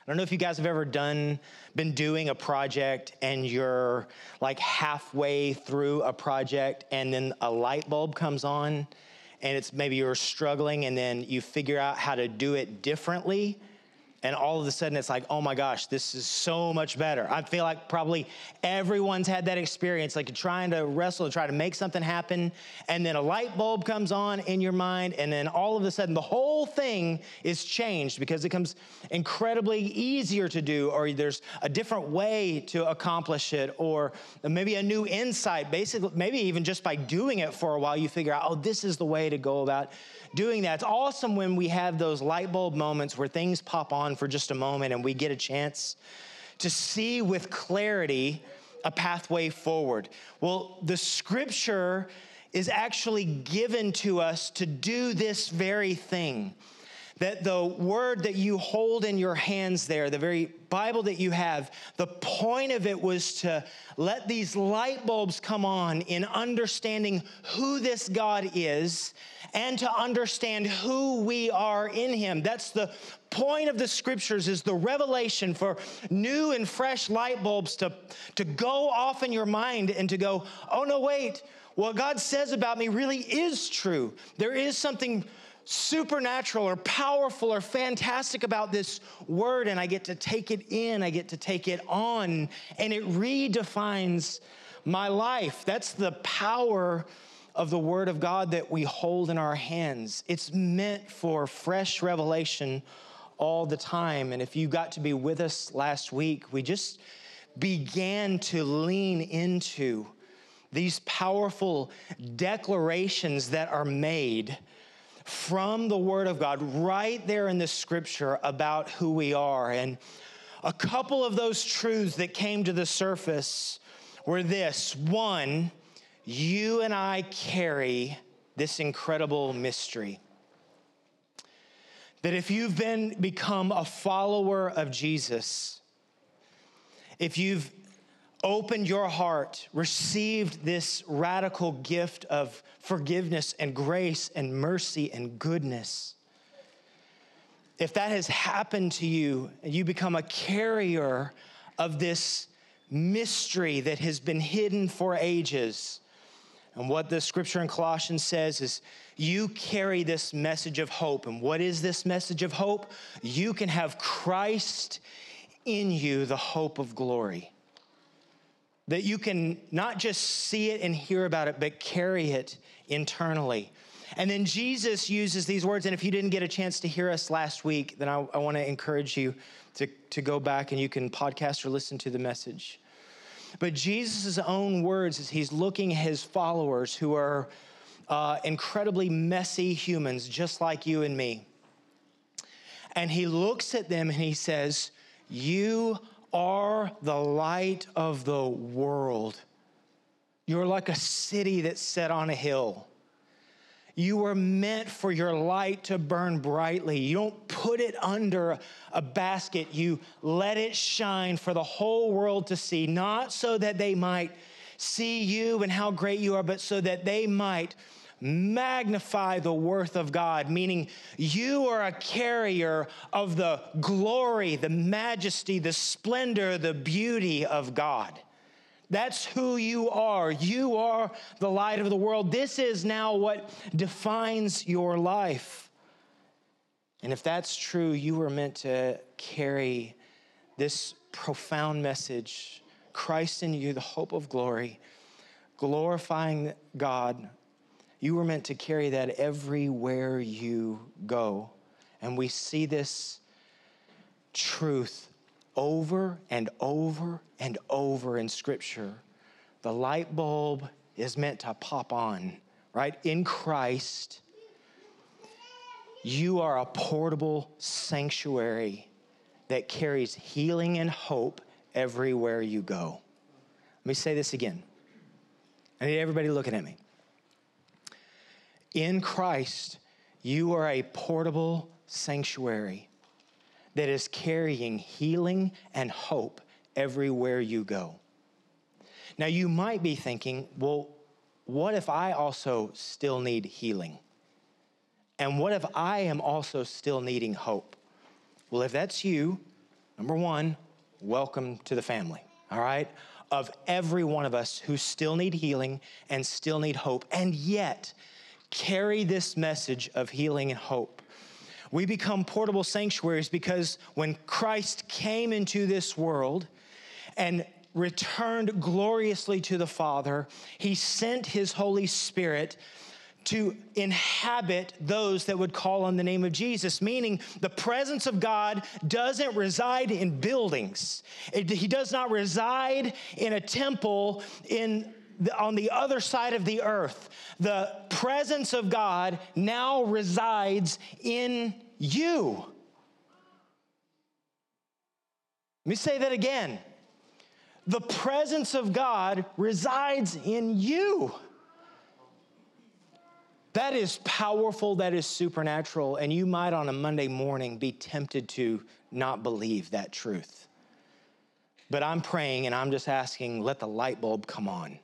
I don't know if you guys have ever been doing a project and you're like halfway through a project and then a light bulb comes on and it's maybe you're struggling and then you figure out how to do it differently. And all of a sudden it's like, oh my gosh, this is so much better. I feel like probably everyone's had that experience, like you're trying to wrestle, try to make something happen, and then a light bulb comes on in your mind, and then all of a sudden the whole thing is changed because it becomes incredibly easier to do, or there's a different way to accomplish it, or maybe a new insight. Basically, maybe even just by doing it for a while, you figure out, oh, this is the way to go about doing that. It's awesome when we have those light bulb moments where things pop on for just a moment and we get a chance to see with clarity a pathway forward. Well, the scripture is actually given to us to do this very thing. That the word that you hold in your hands there, the very Bible that you have, the point of it was to let these light bulbs come on in understanding who this God is and to understand who we are in him. That's the point of the scriptures, is the revelation for new and fresh light bulbs to go off in your mind and to go, oh no, wait, what God says about me really is true. There is something supernatural or powerful or fantastic about this word, and I get to take it in, I get to take it on, and it redefines my life. That's the power of the word of God that we hold in our hands. It's meant for fresh revelation all the time. And if you got to be with us last week, we just began to lean into these powerful declarations that are made from the Word of God right there in the scripture about who we are. And a couple of those truths that came to the surface were this. One, you and I carry this incredible mystery. That if you've become a follower of Jesus, if you've opened your heart, received this radical gift of forgiveness and grace and mercy and goodness, if that has happened to you and you become a carrier of this mystery that has been hidden for ages, and what the scripture in Colossians says is you carry this message of hope. And what is this message of hope? You can have Christ in you, the hope of glory. That you can not just see it and hear about it, but carry it internally. And then Jesus uses these words, and if you didn't get a chance to hear us last week, then I want to encourage you to go back and you can podcast or listen to the message. But Jesus' own words as he's looking at his followers who are incredibly messy humans, just like you and me. And he looks at them and he says, you are the light of the world. You're like a city that's set on a hill. You were meant for your light to burn brightly. You don't put it under a basket. You let it shine for the whole world to see, not so that they might see you and how great you are, but so that they might magnify the worth of God, meaning you are a carrier of the glory, the majesty, the splendor, the beauty of God. That's who you are. You are the light of the world. This is now what defines your life. And if that's true, you were meant to carry this profound message, Christ in you, the hope of glory, glorifying God. You were meant to carry that everywhere you go. And we see this truth over and over and over in Scripture. The light bulb is meant to pop on, right? In Christ, you are a portable sanctuary that carries healing and hope everywhere you go. Let me say this again. I need everybody looking at me. In Christ, you are a portable sanctuary that is carrying healing and hope everywhere you go. Now, you might be thinking, well, what if I also still need healing? And what if I am also still needing hope? Well, if that's you, Number one, welcome to the family, all right? Of every one of us who still need healing and still need hope, and yet carry this message of healing and hope. We become portable sanctuaries because when Christ came into this world and returned gloriously to the Father, he sent his Holy Spirit to inhabit those that would call on the name of Jesus, meaning the presence of God doesn't reside in buildings. He does not reside in a temple on the other side of the earth. The presence of God now resides in you. Let me say that again. The presence of God resides in you. That is powerful, that is supernatural, and you might on a Monday morning be tempted to not believe that truth. But I'm praying and I'm just asking, let the light bulb come on.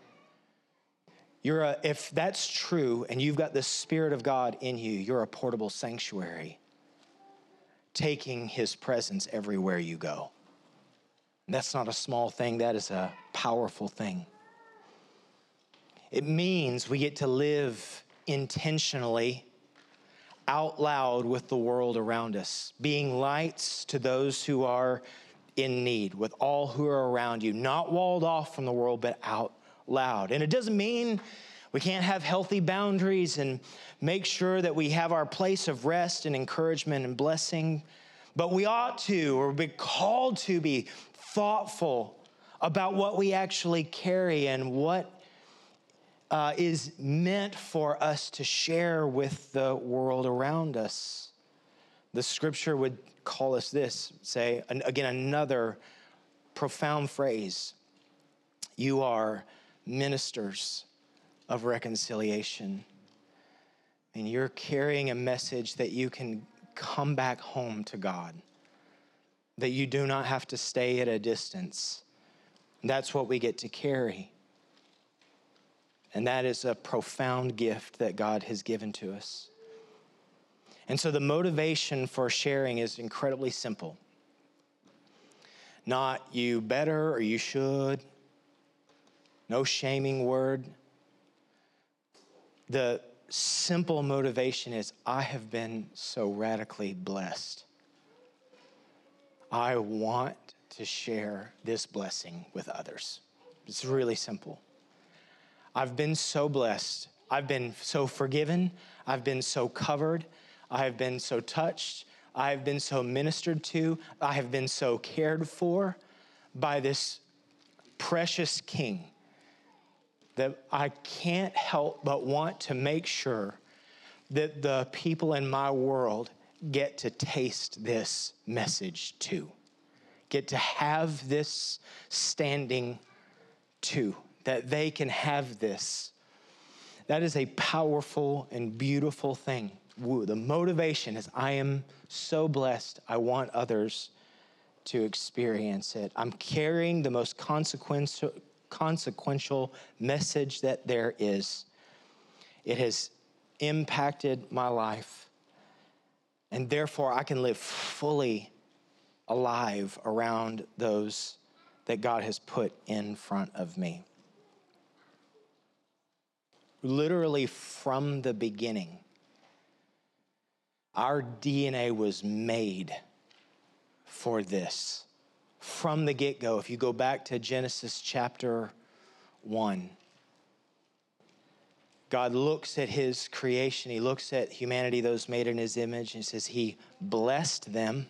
If that's true and you've got the Spirit of God in you, you're a portable sanctuary, taking his presence everywhere you go. And that's not a small thing, that is a powerful thing. It means we get to live intentionally out loud with the world around us, being lights to those who are in need, with all who are around you, not walled off from the world, but out loud. And it doesn't mean we can't have healthy boundaries and make sure that we have our place of rest and encouragement and blessing, but we ought to, or be called to be thoughtful about what we actually carry and what is meant for us to share with the world around us. The scripture would call us this, say, again, another profound phrase. You are ministers of reconciliation. And you're carrying a message that you can come back home to God, that you do not have to stay at a distance. That's what we get to carry. And that is a profound gift that God has given to us. And so the motivation for sharing is incredibly simple. Not you better or you should. No shaming word. The simple motivation is, I have been so radically blessed. I want to share this blessing with others. It's really simple. I've been so blessed. I've been so forgiven. I've been so covered. I have been so touched. I have been so ministered to. I have been so cared for by this precious King that I can't help but want to make sure that the people in my world get to taste this message too, get to have this standing too, that they can have this. That is a powerful and beautiful thing. The motivation is, I am so blessed, I want others to experience it. I'm carrying the most consequential message that there is. It has impacted my life, and therefore I can live fully alive around those that God has put in front of me. Literally from the beginning, our DNA was made for this. From the get-go, if you go back to Genesis chapter 1, God looks at his creation, he looks at humanity, those made in his image, and he says he blessed them.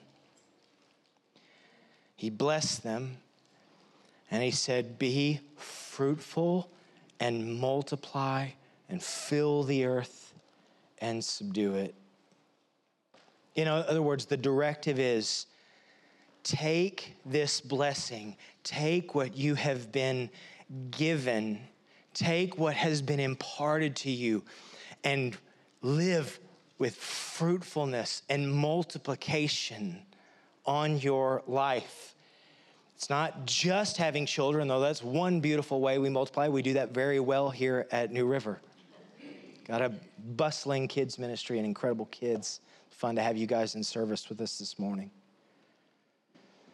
He blessed them, and he said, be fruitful and multiply and fill the earth and subdue it. In other words, the directive is, take this blessing, take what you have been given, take what has been imparted to you, and live with fruitfulness and multiplication on your life. It's not just having children, though that's one beautiful way we multiply. We do that very well here at New River. Got a bustling kids ministry and incredible kids. Fun to have you guys in service with us this morning.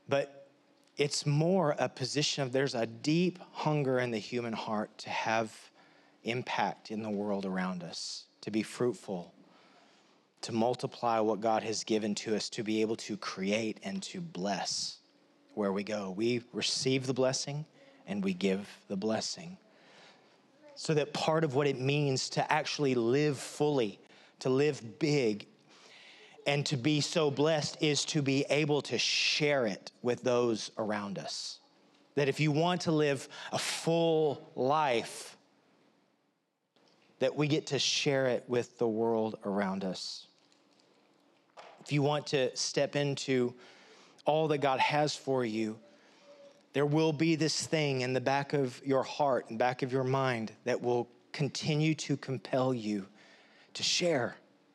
But it's more a position of there's a deep hunger in the human heart to have impact in the world around us, to be fruitful, to multiply what God has given to us, to be able to create and to bless where we go. We receive the blessing and we give the blessing. So that part of what it means to actually live fully, to live big, and to be so blessed is to be able to share it with those around us. That if you want to live a full life, that we get to share it with the world around us. If you want to step into all that God has for you, there will be this thing in the back of your heart and back of your mind that will continue to compel you to share,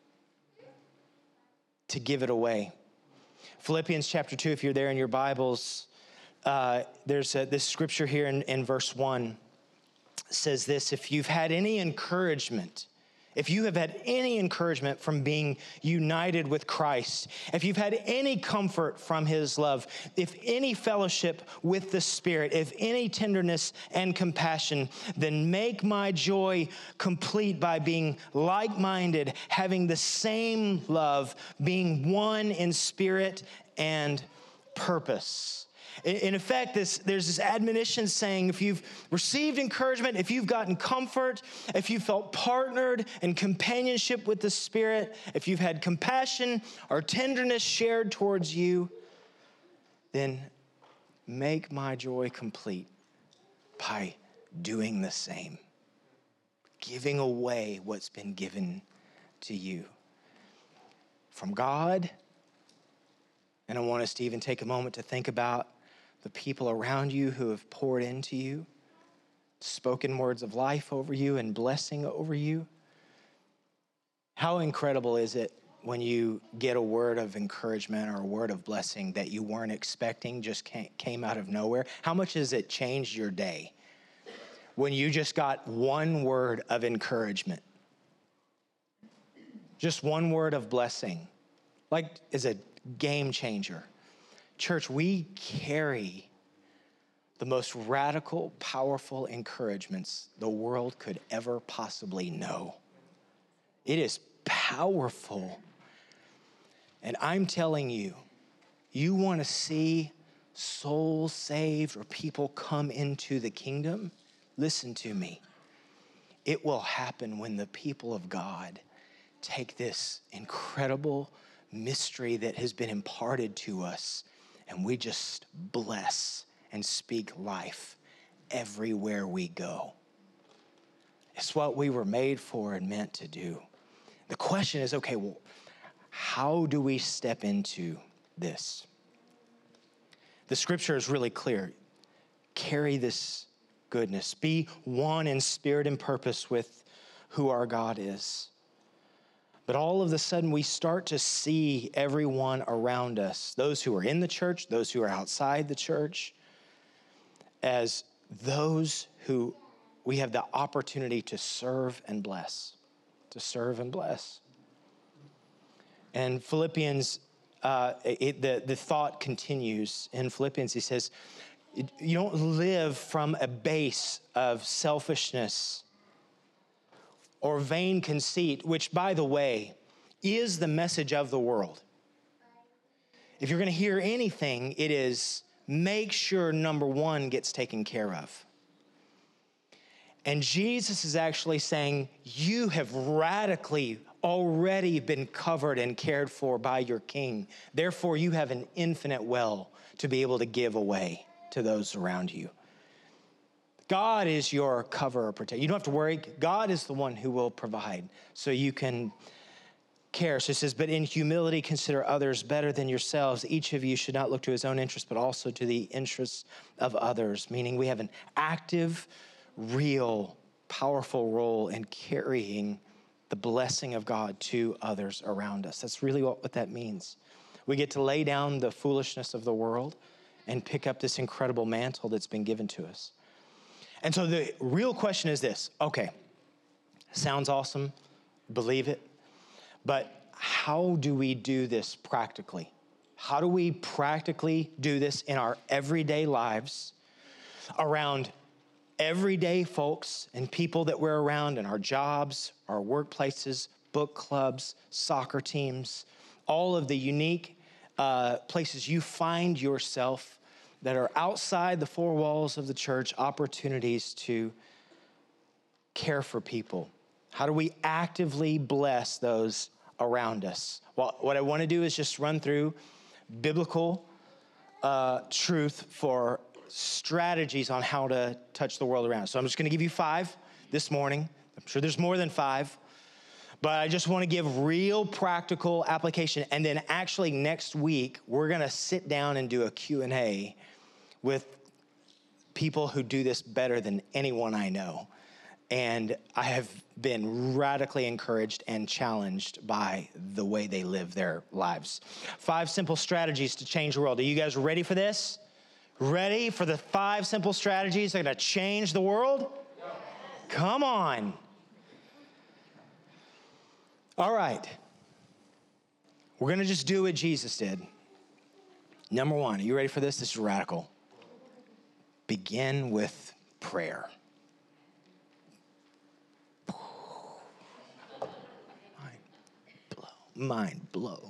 to give it away. Philippians chapter 2, if you're there in your Bibles, there's this scripture here in verse 1 says this: if you've had any encouragement, if you have had any encouragement from being united with Christ, if you've had any comfort from his love, if any fellowship with the Spirit, if any tenderness and compassion, then make my joy complete by being like-minded, having the same love, being one in spirit and purpose. In effect, there's this admonition saying, if you've received encouragement, if you've gotten comfort, if you felt partnered in companionship with the Spirit, if you've had compassion or tenderness shared towards you, then make my joy complete by doing the same, giving away what's been given to you from God. And I want us to even take a moment to think about the people around you who have poured into you, spoken words of life over you and blessing over you. How incredible is it when you get a word of encouragement or a word of blessing that you weren't expecting, just came out of nowhere? How much has it changed your day when you just got one word of encouragement? Just one word of blessing, like is a game changer. Church, we carry the most radical, powerful encouragements the world could ever possibly know. It is powerful. And I'm telling you, you want to see souls saved or people come into the kingdom? Listen to me. It will happen when the people of God take this incredible mystery that has been imparted to us, and we just bless and speak life everywhere we go. It's what we were made for and meant to do. The question is, okay, well, how do we step into this? The scripture is really clear. Carry this goodness. Be one in spirit and purpose with who our God is. But all of a sudden, we start to see everyone around us, those who are in the church, those who are outside the church, as those who we have the opportunity to serve and bless, to serve and bless. And Philippians, the thought continues. In Philippians, he says, you don't live from a base of selfishness or vain conceit, which, by the way, is the message of the world. If you're going to hear anything, it is make sure number one gets taken care of. And Jesus is actually saying, you have radically already been covered and cared for by your King. Therefore, you have an infinite well to be able to give away to those around you. God is your cover or protector. You don't have to worry. God is the one who will provide so you can care. So it says, but in humility, consider others better than yourselves. Each of you should not look to his own interest, but also to the interests of others. Meaning we have an active, real, powerful role in carrying the blessing of God to others around us. That's really what that means. We get to lay down the foolishness of the world and pick up this incredible mantle that's been given to us. And so the real question is this. Okay, sounds awesome. Believe it. But how do we do this practically? How do we practically do this in our everyday lives around everyday folks and people that we're around in our jobs, our workplaces, book clubs, soccer teams, all of the unique places you find yourself that are outside the four walls of the church, opportunities to care for people? How do we actively bless those around us? Well, what I want to do is just run through biblical truth for strategies on how to touch the world around us. So I'm just going to give you 5 this morning. I'm sure there's more than 5, but I just want to give real practical application. And then actually next week, we're going to sit down and do a Q&A with people who do this better than anyone I know. And I have been radically encouraged and challenged by the way they live their lives. 5 simple strategies to change the world. Are you guys ready for this? Ready for the 5 simple strategies that are going to change the world? Yes. Come on. All right. We're going to just do what Jesus did. Number 1, are you ready for this? This is radical. Begin with prayer. Mind blow.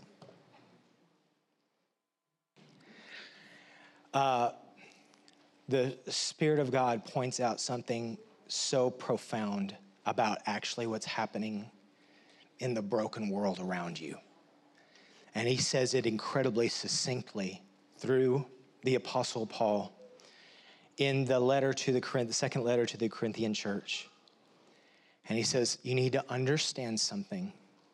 The Spirit of God points out something so profound about actually what's happening in the broken world around you. And he says it incredibly succinctly through the Apostle Paul in the letter to the second letter to the Corinthian church. And he says, you need to understand something.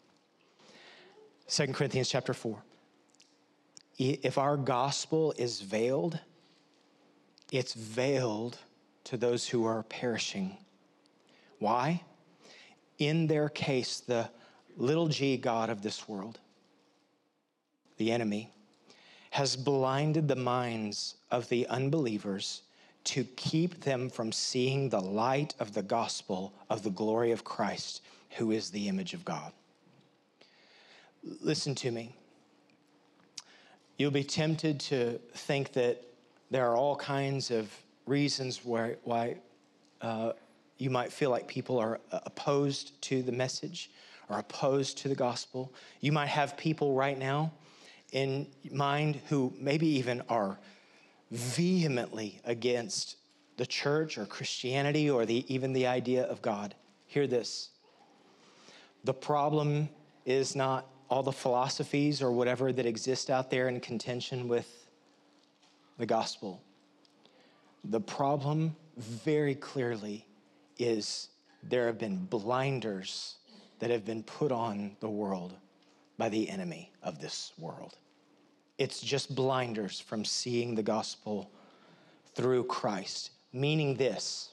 2 Corinthians chapter 4. If our gospel is veiled, it's veiled to those who are perishing. Why? In their case, the little g God of this world, the enemy, has blinded the minds of the unbelievers to keep them from seeing the light of the gospel of the glory of Christ, who is the image of God. Listen to me. You'll be tempted to think that there are all kinds of reasons why you might feel like people are opposed to the message or opposed to the gospel. You might have people right now in mind who maybe even are vehemently against the church or Christianity or even the idea of God. Hear this. The problem is not all the philosophies or whatever that exist out there in contention with the gospel. The problem very clearly is there have been blinders that have been put on the world by the enemy of this world. It's just blinders from seeing the gospel through Christ, meaning this.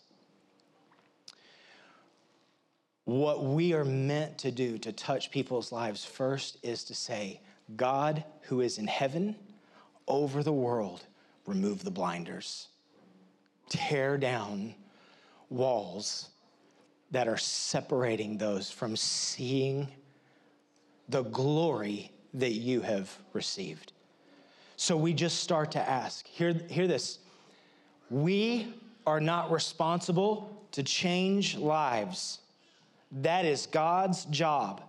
What we are meant to do to touch people's lives first is to say, God who is in heaven over the world, remove the blinders. Tear down walls that are separating those from seeing the glory that you have received. So we just start to ask, hear this. We are not responsible to change lives. That is God's job.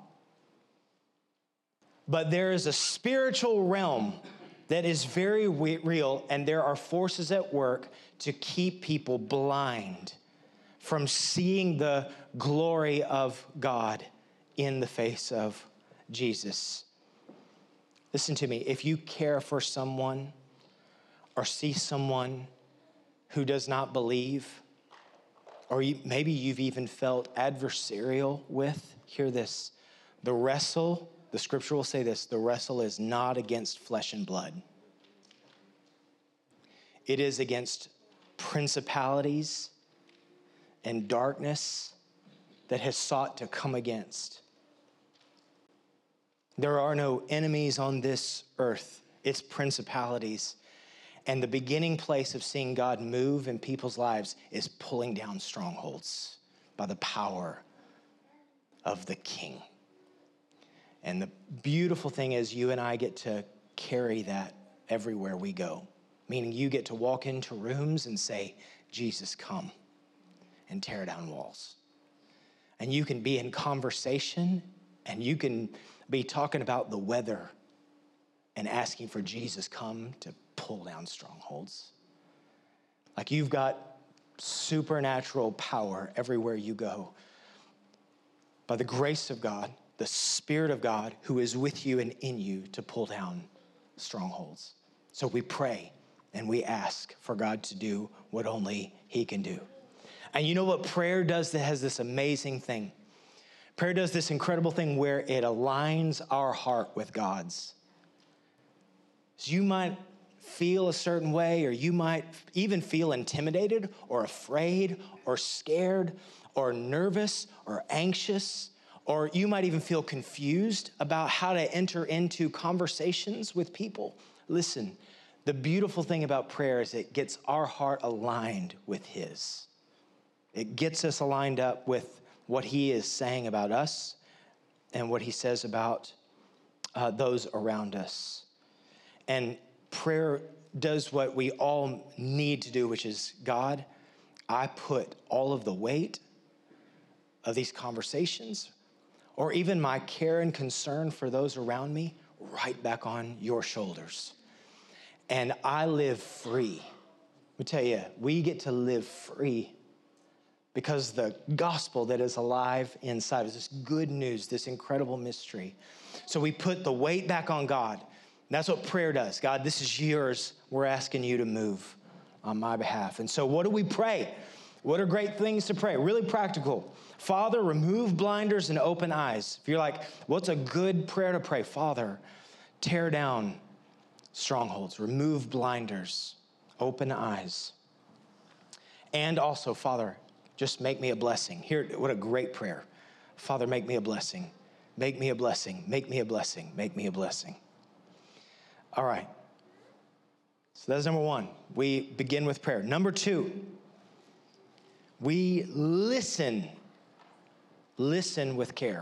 But there is a spiritual realm that is very real, and there are forces at work to keep people blind from seeing the glory of God in the face of Jesus. Listen to me. If you care for someone or see someone who does not believe, or maybe you've even felt adversarial with, hear this. The scripture will say this, the wrestle is not against flesh and blood. It is against principalities and darkness that has sought to come against. There are no enemies on this earth. It's principalities. And the beginning place of seeing God move in people's lives is pulling down strongholds by the power of the King. And the beautiful thing is you and I get to carry that everywhere we go. Meaning you get to walk into rooms and say, Jesus, come, and tear down walls. And you can be in conversation and you can be talking about the weather and asking for Jesus, come to pull down strongholds. Like you've got supernatural power everywhere you go. By the grace of God, the Spirit of God who is with you and in you to pull down strongholds. So we pray and we ask for God to do what only He can do. And you know what prayer does that has this amazing thing? Prayer does this incredible thing where it aligns our heart with God's. So you might feel a certain way, or you might even feel intimidated or afraid or scared or nervous or anxious, or you might even feel confused about how to enter into conversations with people. Listen, the beautiful thing about prayer is it gets our heart aligned with His. It gets us aligned up with what He is saying about us and what He says about those around us. And prayer does what we all need to do, which is, God, I put all of the weight of these conversations, or even my care and concern for those around me, right back on your shoulders. And I live free. Let me tell you, we get to live free because the gospel that is alive inside is this good news, this incredible mystery. So we put the weight back on God. That's what prayer does. God, this is yours. We're asking you to move on my behalf. And so what do we pray? What are great things to pray? Really practical. Father, remove blinders and open eyes. If you're like, what's a good prayer to pray? Father, tear down strongholds, remove blinders, open eyes. And also, Father, just make me a blessing. Here, what a great prayer. Father, make me a blessing. Make me a blessing. Make me a blessing. Make me a blessing. All right. So that's number one. We begin with prayer. Number two, we listen. Listen with care.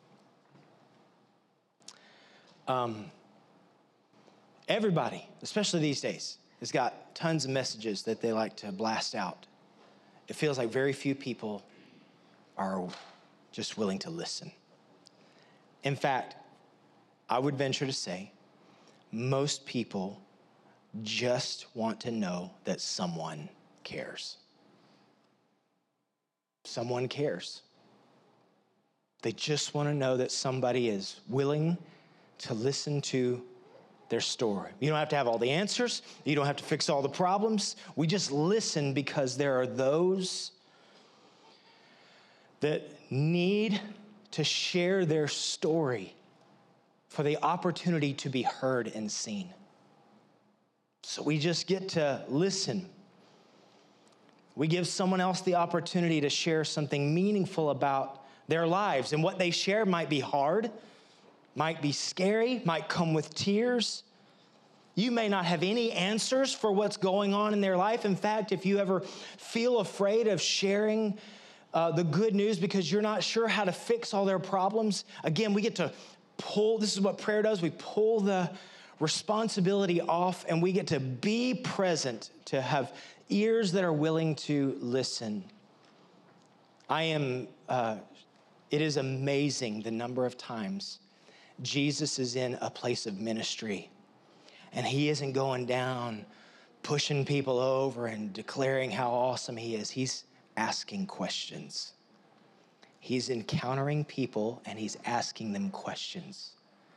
Everybody, especially these days, has got tons of messages that they like to blast out. It feels like very few people are just willing to listen. In fact, I would venture to say most people just want to know that someone cares. Someone cares. They just want to know that somebody is willing to listen to their story. You don't have to have all the answers. You don't have to fix all the problems. We just listen because there are those that need to share their story for the opportunity to be heard and seen. So we just get to listen. We give someone else the opportunity to share something meaningful about their lives. And what they share might be hard, might be scary, might come with tears. You may not have any answers for what's going on in their life. In fact, if you ever feel afraid of sharing the good news because you're not sure how to fix all their problems, again, we get to pull, this is what prayer does, we pull the responsibility off and we get to be present, to have ears that are willing to listen. It is amazing the number of times Jesus is in a place of ministry and he isn't going down, pushing people over and declaring how awesome he is. He's asking questions. He's encountering people and he's asking them questions.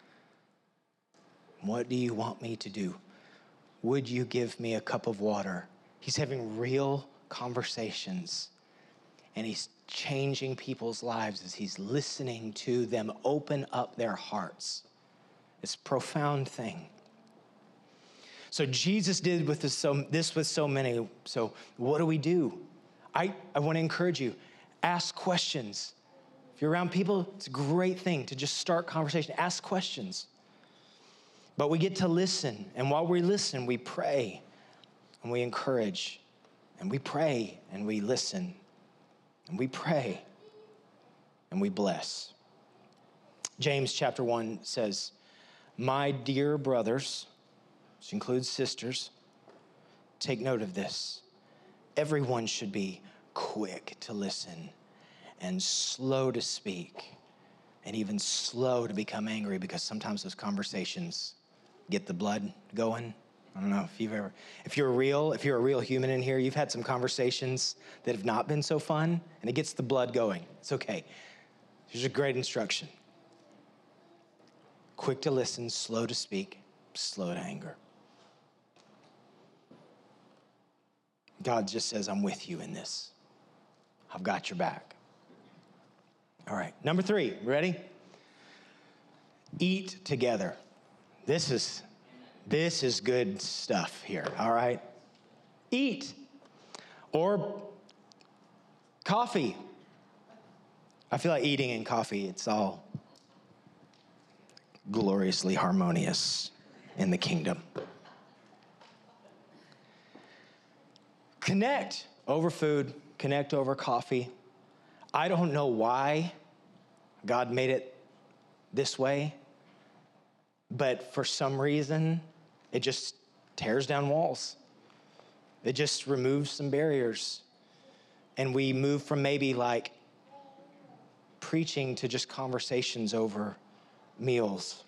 What do you want me to do? Would you give me a cup of water? He's having real conversations and he's changing people's lives as he's listening to them open up their hearts. It's a profound thing. So Jesus did this with so many. So what do we do? I want to encourage you, ask questions. If you're around people, it's a great thing to just start conversation. Ask questions. But we get to listen. And while we listen, we pray and we encourage. And we pray and we listen. And we pray and we bless. James chapter 1 says, My dear brothers, which includes sisters, take note of this. Everyone should be quick to listen and slow to speak and even slow to become angry, because sometimes those conversations get the blood going. I don't know if you're a real human in here, you've had some conversations that have not been so fun, and it gets the blood going. It's okay. Here's a great instruction. Quick to listen, slow to speak, slow to anger. God just says, I'm with you in this. I've got your back. All right, number 3, ready? Eat together. This is good stuff here, all right? Eat. Or coffee. I feel like eating and coffee, it's all gloriously harmonious in the kingdom. Connect over food, connect over coffee. I don't know why God made it this way, but for some reason, it just tears down walls. It just removes some barriers. And we move from maybe like preaching to just conversations over meals.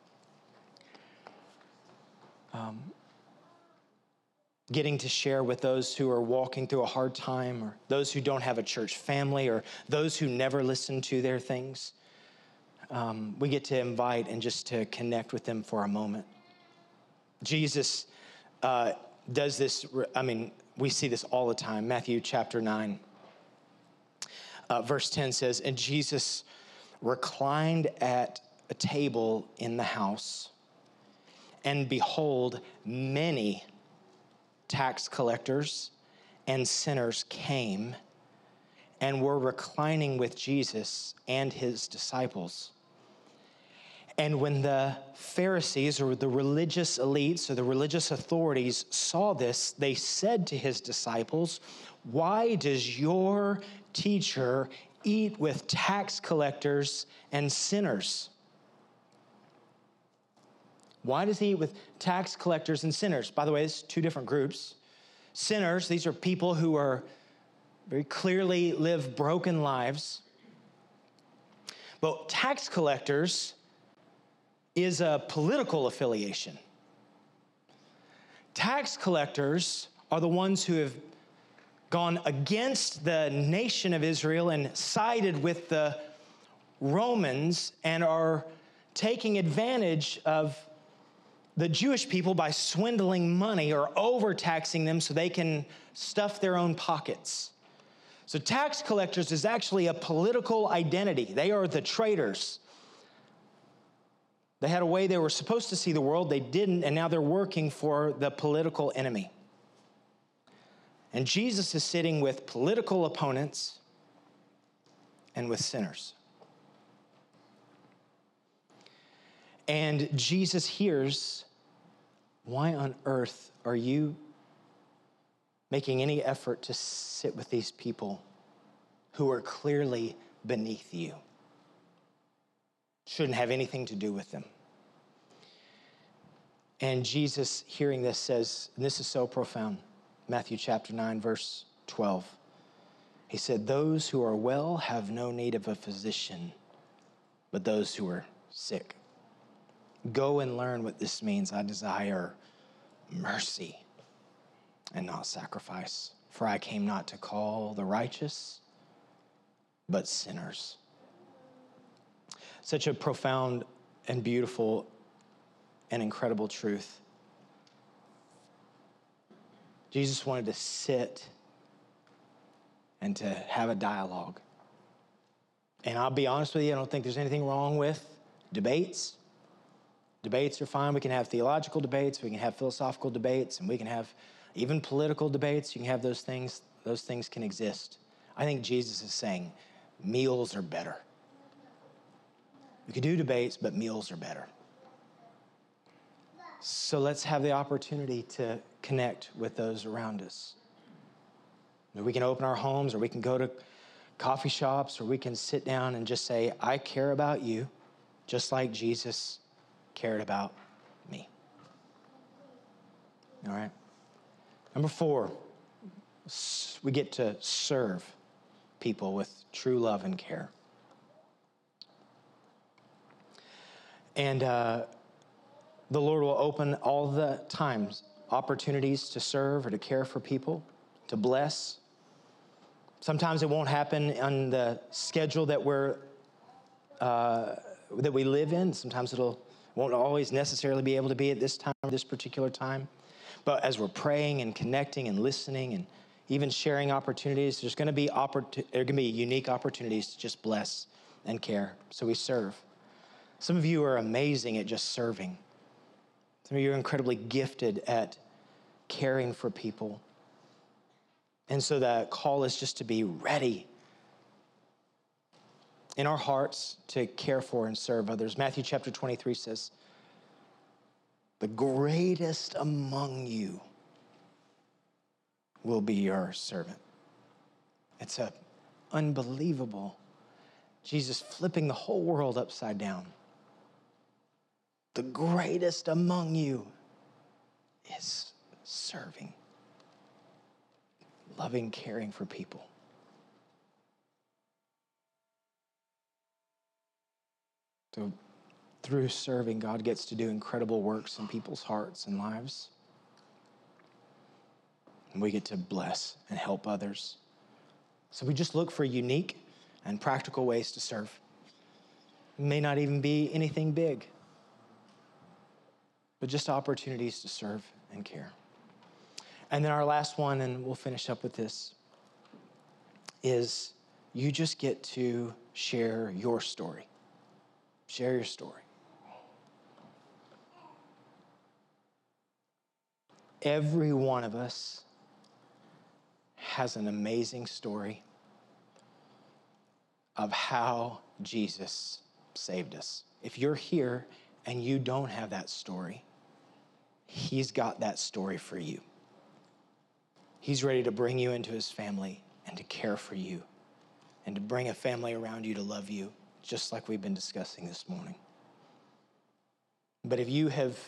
Getting to share with those who are walking through a hard time, or those who don't have a church family, or those who never listen to their things. We get to invite and just to connect with them for a moment. Jesus does this. We see this all the time. Matthew chapter 9, verse 10 says, and Jesus reclined at a table in the house, and behold, many tax collectors and sinners came and were reclining with Jesus and his disciples. And when the Pharisees, or the religious elites, or the religious authorities saw this, they said to his disciples, why does your teacher eat with tax collectors and sinners? Why does he eat with tax collectors and sinners? By the way, it's 2 different groups. Sinners, these are people who are very clearly live broken lives. But tax collectors is a political affiliation. Tax collectors are the ones who have gone against the nation of Israel and sided with the Romans and are taking advantage of the Jewish people by swindling money or overtaxing them so they can stuff their own pockets. So tax collectors is actually a political identity. They are the traitors. They had a way they were supposed to see the world, they didn't, and now they're working for the political enemy. And Jesus is sitting with political opponents and with sinners. And Jesus hears, why on earth are you making any effort to sit with these people who are clearly beneath you? Shouldn't have anything to do with them. And Jesus, hearing this, says, and this is so profound, Matthew chapter 9, verse 12. He said, those who are well have no need of a physician, but those who are sick. Go and learn what this means. I desire mercy and not sacrifice. For I came not to call the righteous, but sinners. Such a profound and beautiful and incredible truth. Jesus wanted to sit and to have a dialogue. And I'll be honest with you, I don't think there's anything wrong with debates. Debates are fine. We can have theological debates. We can have philosophical debates. And we can have even political debates. You can have those things. Those things can exist. I think Jesus is saying meals are better. We could do debates, but meals are better. So let's have the opportunity to connect with those around us. We can open our homes, or we can go to coffee shops, or we can sit down and just say, I care about you, just like Jesus cared about me. All right. Number 4, we get to serve people with true love and care. And the Lord will open all the times opportunities to serve or to care for people, to bless. Sometimes it won't happen on the schedule that we live in. Sometimes won't always necessarily be able to be at this time, this particular time. But as we're praying and connecting and listening and even sharing opportunities, there's going to be unique opportunities to just bless and care. So we serve. Some of you are amazing at just serving. Some of you are incredibly gifted at caring for people. And so the call is just to be ready in our hearts to care for and serve others. Matthew chapter 23 says, the greatest among you will be your servant. It's unbelievable. Jesus flipping the whole world upside down. The greatest among you is serving, loving, caring for people. So through serving, God gets to do incredible works in people's hearts and lives. And we get to bless and help others. So we just look for unique and practical ways to serve. It may not even be anything big, but just opportunities to serve and care. And then our last one, and we'll finish up with this, is you just get to share your story. Share your story. Every one of us has an amazing story of how Jesus saved us. If you're here and you don't have that story, He's got that story for you. He's ready to bring you into His family and to care for you and to bring a family around you to love you, just like we've been discussing this morning. But if you have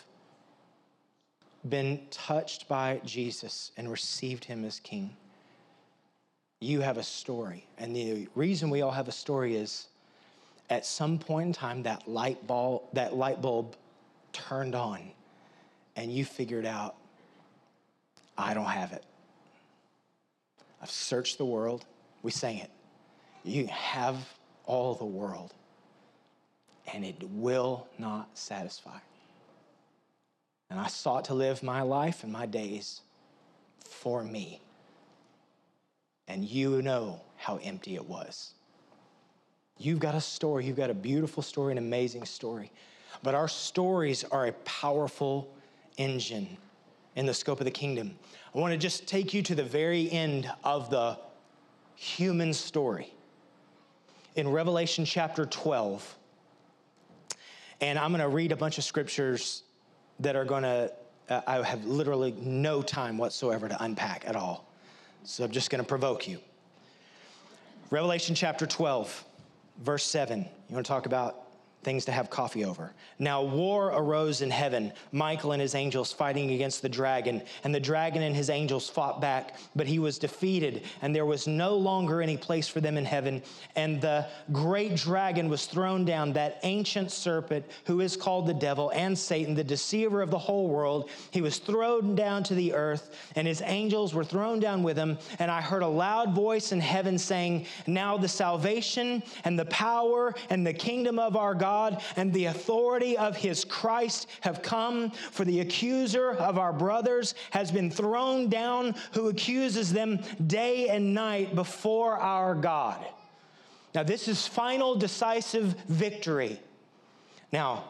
been touched by Jesus and received Him as King, you have a story. And the reason we all have a story is at some point in time, that light bulb turned on and you figured out, I don't have it. I've searched the world. We sang it. You have all the world, and it will not satisfy. And I sought to live my life and my days for me. And you know how empty it was. You've got a story. You've got a beautiful story, an amazing story. But our stories are a powerful engine in the scope of the kingdom. I want to just take you to the very end of the human story. In Revelation chapter 12, and I'm going to read a bunch of scriptures that are going to, I have literally no time whatsoever to unpack at all. So I'm just going to provoke you. Revelation chapter 12, verse 7. You want to talk about things to have coffee over. Now war arose in heaven, Michael and his angels fighting against the dragon, and the dragon and his angels fought back, but he was defeated, and there was no longer any place for them in heaven. And the great dragon was thrown down, that ancient serpent who is called the devil and Satan, the deceiver of the whole world. He was thrown down to the earth, and his angels were thrown down with him. And I heard a loud voice in heaven saying, now the salvation and the power and the kingdom of our God and the authority of His Christ have come, for the accuser of our brothers has been thrown down, who accuses them day and night before our God. Now this is final decisive victory. Now,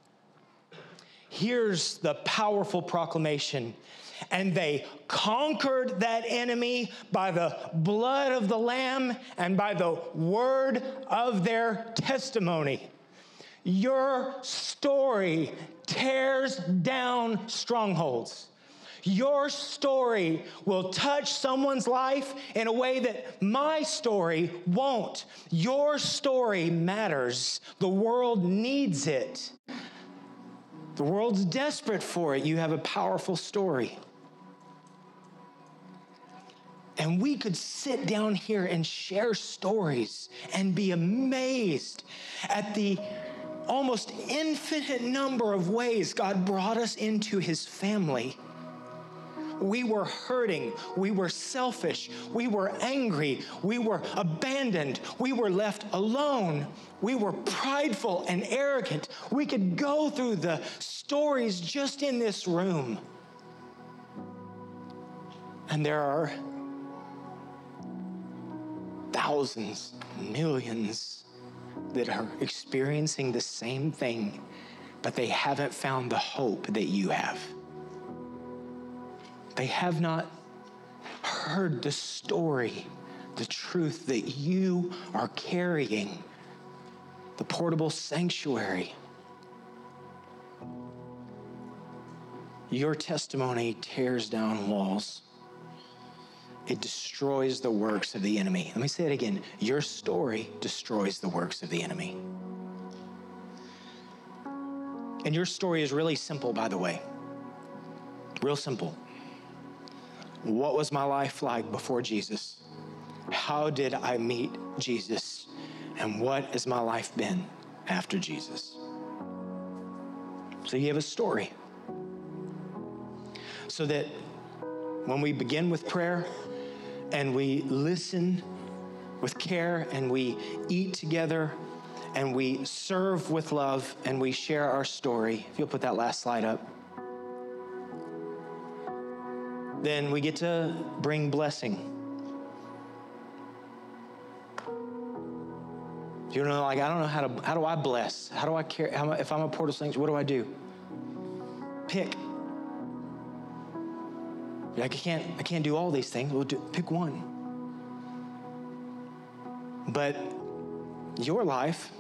here's the powerful proclamation. And they conquered that enemy by the blood of the Lamb and by the word of their testimony. Your story tears down strongholds. Your story will touch someone's life in a way that my story won't. Your story matters. The world needs it. The world's desperate for it. You have a powerful story. And we could sit down here and share stories and be amazed at the almost infinite number of ways God brought us into his family. We were hurting, we were selfish, we were angry, we were abandoned, we were left alone, we were prideful and arrogant. We could go through the stories just in this room. And there are thousands, millions that are experiencing the same thing, but they haven't found the hope that you have. They have not heard the story, the truth that you are carrying, the portable sanctuary. Your testimony tears down walls. It destroys the works of the enemy. Let me say it again. Your story destroys the works of the enemy. And your story is really simple, by the way. Real simple. What was my life like before Jesus? How did I meet Jesus? And what has my life been after Jesus? So you have a story. So that when we begin with prayer and we listen with care and we eat together and we serve with love and we share our story, if you'll put that last slide up, then we get to bring blessing. You know, like, I don't know how do I bless? How do I care? If I'm a portal sanctuary, what do I do? Pick. Like, I can't do all these things. We'll pick one. But your life,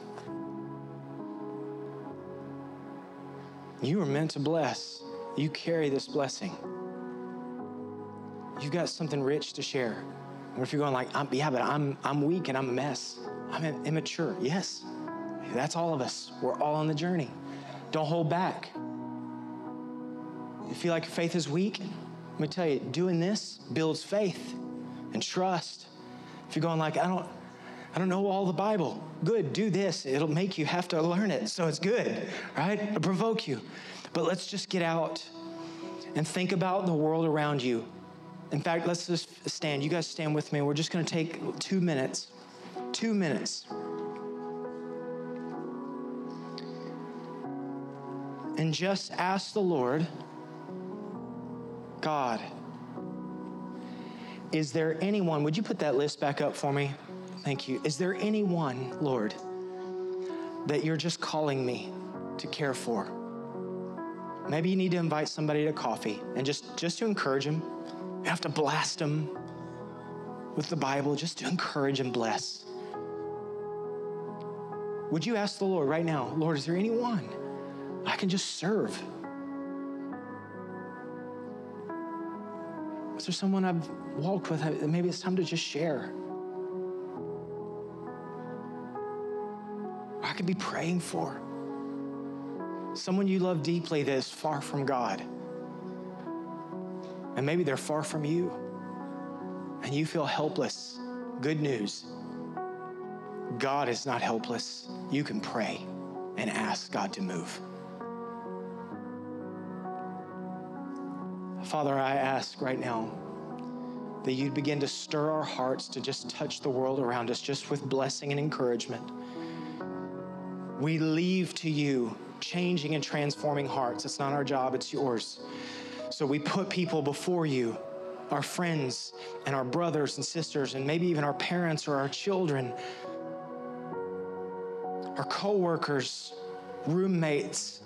you are meant to bless. You carry this blessing. You've got something rich to share. What if you're going like, I'm weak and I'm a mess. I'm immature. Yes, that's all of us. We're all on the journey. Don't hold back. You feel like your faith is weak? Let me tell you, doing this builds faith and trust. If you're going like, I don't know all the Bible. Good, do this. It'll make you have to learn it, so it's good, right? It'll provoke you. But let's just get out and think about the world around you. In fact, let's just stand. You guys stand with me. We're just going to take 2 minutes. 2 minutes. And just ask the Lord, God, is there anyone, would you put that list back up for me? Thank you. Is there anyone, Lord, that you're just calling me to care for? Maybe you need to invite somebody to coffee and just to encourage them. You have to blast them with the Bible, just to encourage and bless. Would you ask the Lord right now, Lord, is there anyone I can just serve? Is there someone I've walked with? Maybe it's time to just share. I could be praying for someone you love deeply that is far from God. And maybe they're far from you and you feel helpless. Good news. God is not helpless. You can pray and ask God to move. Father, I ask right now that you'd begin to stir our hearts to just touch the world around us just with blessing and encouragement. We leave to you changing and transforming hearts. It's not our job, it's yours. So we put people before you, our friends and our brothers and sisters, and maybe even our parents or our children, our coworkers, roommates.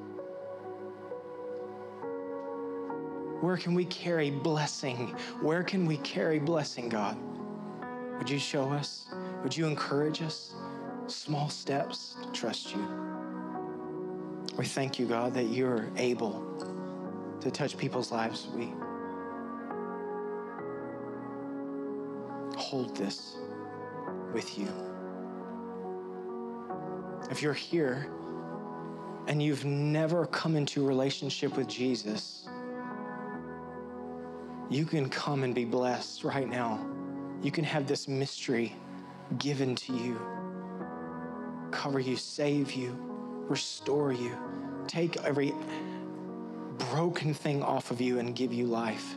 Where can we carry blessing? Where can we carry blessing, God? Would you show us? Would you encourage us? Small steps to trust you. We thank you, God, that you're able to touch people's lives. We hold this with you. If you're here and you've never come into a relationship with Jesus, you can come and be blessed right now. You can have this mystery given to you, cover you, save you, restore you, take every broken thing off of you and give you life.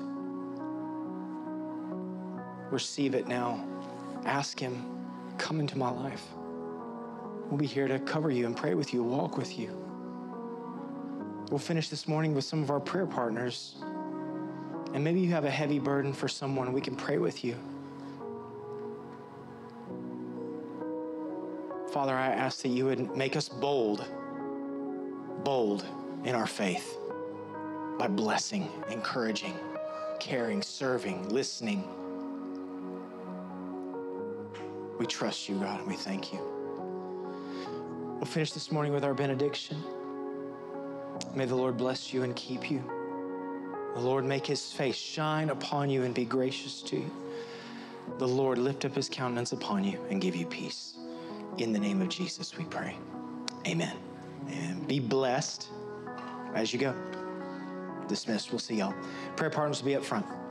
Receive it now. Ask him, come into my life. We'll be here to cover you and pray with you, walk with you. We'll finish this morning with some of our prayer partners. And maybe you have a heavy burden for someone, we can pray with you. Father, I ask that you would make us bold in our faith by blessing, encouraging, caring, serving, listening. We trust you, God, and we thank you. We'll finish this morning with our benediction. May the Lord bless you and keep you. The Lord make his face shine upon you and be gracious to you. The Lord lift up his countenance upon you and give you peace. In the name of Jesus, we pray. Amen. And be blessed as you go. Dismissed. We'll see y'all. Prayer partners will be up front.